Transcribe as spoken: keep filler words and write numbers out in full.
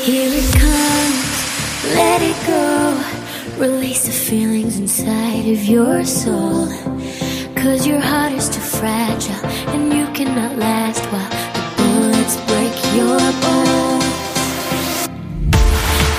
Here it comes, let it go. Release the feelings inside of your soul, 'cause your heart is too fragile